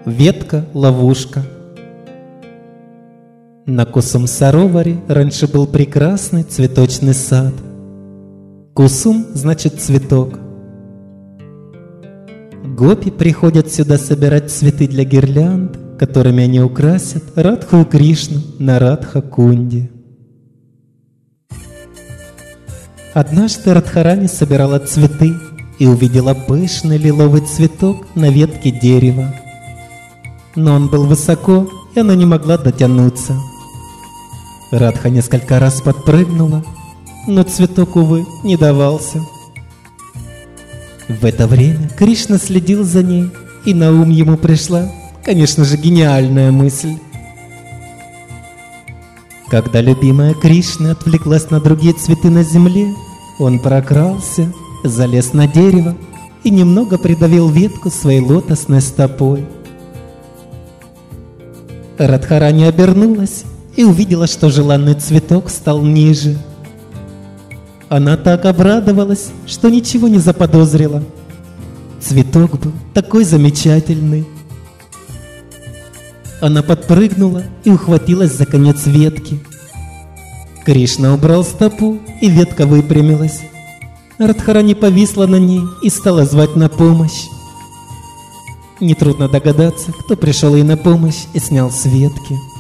Ветка-ловушка. На Кусум-Сароваре раньше был прекрасный цветочный сад. Кусум значит цветок. Гопи приходят сюда собирать цветы для гирлянд, которыми они украсят Радху и Кришну на Радха-кунде. Однажды Радхарани собирала цветы и увидела пышный лиловый цветок на ветке дерева. Но он был высоко, и она не могла дотянуться. Радха несколько раз подпрыгнула, но цветок, увы, не давался. В это время Кришна следил за ней, и на ум ему пришла, конечно же, гениальная мысль. Когда любимая Кришна отвлеклась на другие цветы на земле, он прокрался, залез на дерево и немного придавил ветку своей лотосной стопой. Радхарани обернулась и увидела, что желанный цветок стал ниже. Она так обрадовалась, что ничего не заподозрила. Цветок был такой замечательный. Она подпрыгнула и ухватилась за конец ветки. Кришна убрал стопу, и ветка выпрямилась. Радхарани повисла на ней и стала звать на помощь. Нетрудно догадаться, кто пришел ей на помощь и снял с ветки.